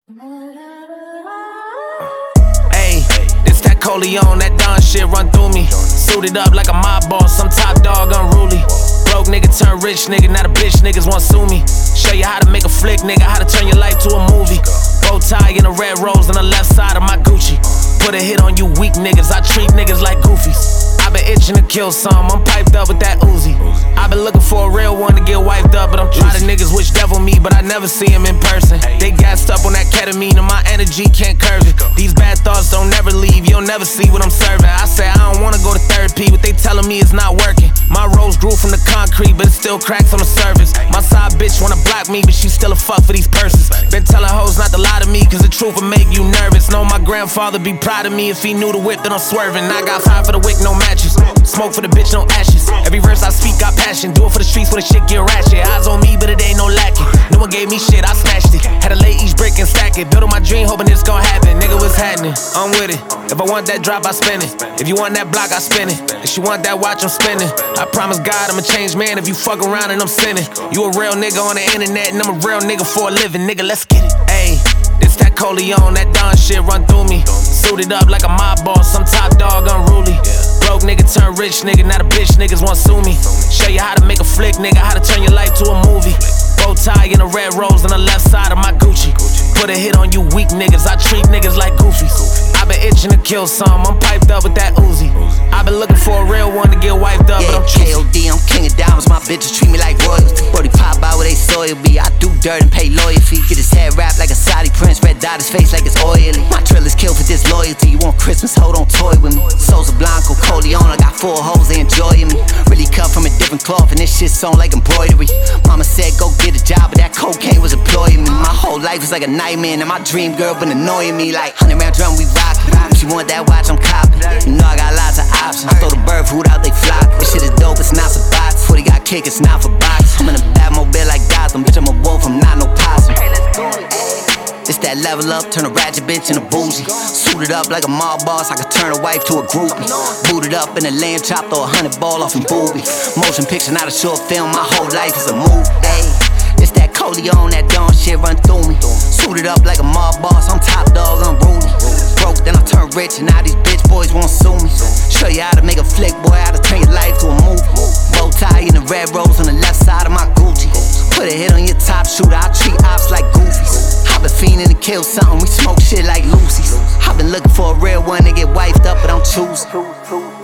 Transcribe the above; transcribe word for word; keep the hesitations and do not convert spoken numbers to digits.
Ayy, this that Coleon, that Don shit run through me. Suited up like a mob boss, some top dog unruly. Broke nigga turn rich nigga, not a bitch niggas want sue me. Show you how to make a flick nigga, how to turn your life to a movie. Bow tie and a red rose on the left side of my Gucci. Put a hit on you weak niggas, I treat niggas like goofies. I been itching to kill some, I'm piped up with that Uzi. I been looking for a real one to get wiped up, but I'm trying to niggas wish devil me, but I never see him in person. They gassed up on that ketamine and my energy can't curve it. These bad thoughts don't never leave, you'll never see what I'm serving. I say I don't wanna go to therapy, but they telling me it's not working. My rose grew from the concrete, but it still cracks on the surface. My side bitch wanna block me, but she still a fuck for these purses. Been telling hoes not to lie to me, cause the truth will make you nervous. Know my grandfather be proud of me if he knew the whip that I'm swerving. I got five for the wick, no matches. Smoke for the bitch, no ashes. Every verse I speak got passion. Do it for the streets when the shit get ratchet. Eyes on me, but it ain't no lacking. No one gave me shit, I smashed it. Had to lay each brick and stack it. Build on my dream, hoping it's gon' happen. Nigga, what's happening? I'm with it. If I want that drop, I spin it. If you want that block, I spin it. If she want that watch, I'm spinning. I promise God I'm a changed man if you fuck around and I'm sinning. You a real nigga on the internet and I'm a real nigga for a living. Nigga, let's get it. Ayy, this that Coleon, that Don shit run through me. Suited up like a mob boss, some top dog unruly. Broke nigga turn rich nigga, not a bitch niggas want sue me. Show you how to make a flick nigga, how to turn your life to a movie. Bow tie and a red rose on the left side of my Gucci. Put a hit on you weak niggas, I treat niggas like goofies. I been itching to kill some, I'm piped up with that Uzi. I been looking for a real one to get wiped up, yeah, but I'm choosy. K O D, I'm king of diamonds, my bitches treat me like royalty. Brody pop out where they soil be, I do dirt and pay lawyer fee. Get his head wrapped like a Saudi prince, red dot his face like it's oily. My trillers kill for disloyalty, you want Christmas, hold on, toy with me. Sosa Blanco, Coleon, I got four hoes, they enjoying me. Really cut from a different cloth and this shit sewn like embroidery. Mama said go get a job, but that cocaine was employing me. My whole life was like a nightmare and my dream girl been annoying me. Like hundred round drum, we rock. She want that watch, I'm copping. You know I got lots of options. Throw the bird food out, they flock. This shit is dope, it's not for box. forty got kick, it's not for box. I'm in a Batmobile like Gotham, bitch, I'm a wolf, I'm not no possum. It's that level up, turn a ratchet bitch in a bougie. Suited up like a mob boss, I could turn a wife to a groupie. Booted up in a lamb chop, throw a hundred ball off in booby. Motion picture, not a short film, my whole life is a movie. Ay, it's that Coleon, that Don shit run through me. Suited up like a mob boss, I'm top dog, unruly. Broke, then I turn rich, and now these bitch boys won't sue me. Show you how to make a flick, boy, how to turn your life to a movie. Bow tie and a red rose on the left side of my Gucci. Put a hit on your top shooter, I treat ops like goofies. I been fiending to kill something, we smoke shit like Lucy's. I been looking for a real one to get wiped up, but I'm choosing.